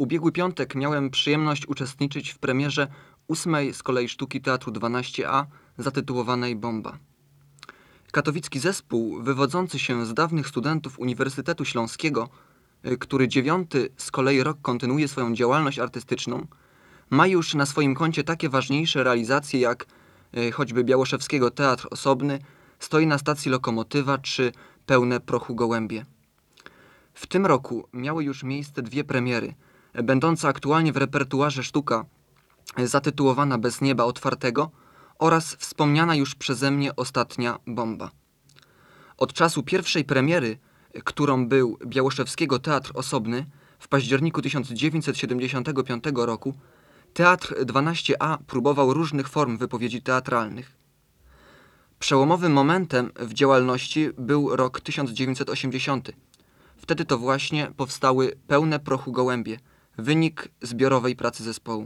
ubiegły piątek miałem przyjemność uczestniczyć w premierze 8. z kolei sztuki Teatru 12A zatytułowanej Bomba. Katowicki zespół, wywodzący się z dawnych studentów Uniwersytetu Śląskiego, który 9. z kolei rok kontynuuje swoją działalność artystyczną, ma już na swoim koncie takie ważniejsze realizacje jak choćby Białoszewskiego Teatr Osobny, Stoi na stacji lokomotywa czy Pełne prochu gołębie. W tym roku miały już miejsce dwie premiery, będąca aktualnie w repertuarze sztuka zatytułowana Bez nieba otwartego oraz wspomniana już przeze mnie ostatnia Bomba. Od czasu pierwszej premiery, którą był Białoszewskiego Teatr Osobny w październiku 1975 roku, Teatr 12A próbował różnych form wypowiedzi teatralnych. Przełomowym momentem w działalności był rok 1980. Wtedy to właśnie powstały Pełne prochu gołębie, wynik zbiorowej pracy zespołu.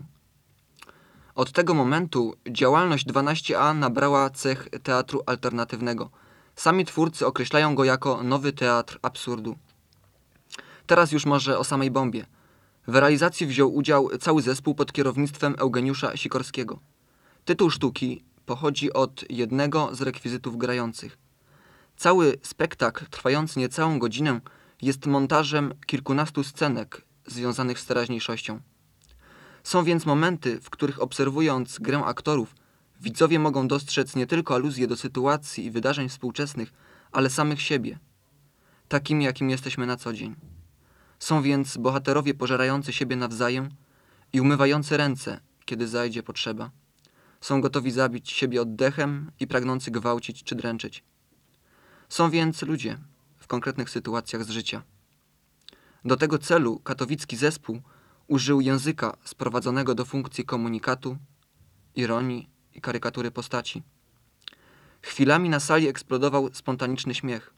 Od tego momentu działalność 12A nabrała cech teatru alternatywnego. Sami twórcy określają go jako nowy teatr absurdu. Teraz już może o samej Bombie. W realizacji wziął udział cały zespół pod kierownictwem Eugeniusza Sikorskiego. Tytuł sztuki pochodzi od jednego z rekwizytów grających. Cały spektakl, trwający niecałą godzinę, jest montażem kilkunastu scenek związanych z teraźniejszością. Są więc momenty, w których obserwując grę aktorów, widzowie mogą dostrzec nie tylko aluzje do sytuacji i wydarzeń współczesnych, ale samych siebie, takimi jakim jesteśmy na co dzień. Są więc bohaterowie pożerający siebie nawzajem i umywający ręce, kiedy zajdzie potrzeba. Są gotowi zabić siebie oddechem i pragnący gwałcić czy dręczyć. Są więc ludzie w konkretnych sytuacjach z życia. Do tego celu katowicki zespół użył języka sprowadzonego do funkcji komunikatu, ironii i karykatury postaci. Chwilami na sali eksplodował spontaniczny śmiech.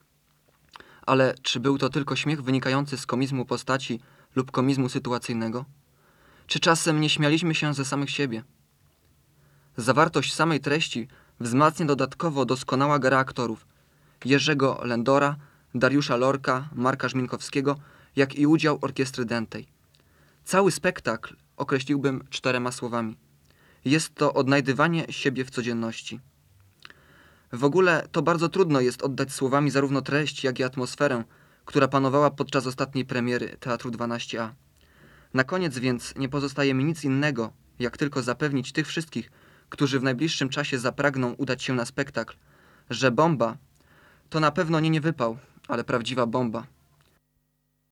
Ale czy był to tylko śmiech wynikający z komizmu postaci lub komizmu sytuacyjnego? Czy czasem nie śmialiśmy się ze samych siebie? Zawartość samej treści wzmacnia dodatkowo doskonała gra aktorów Jerzego Lędora, Dariusza Lorka, Marka Żminkowskiego, jak i udział orkiestry dętej. Cały spektakl określiłbym 4 słowami. Jest to odnajdywanie siebie w codzienności. W ogóle to bardzo trudno jest oddać słowami zarówno treść, jak i atmosferę, która panowała podczas ostatniej premiery Teatru 12A. Na koniec więc nie pozostaje mi nic innego, jak tylko zapewnić tych wszystkich, którzy w najbliższym czasie zapragną udać się na spektakl, że Bomba to na pewno nie wypał, ale prawdziwa bomba.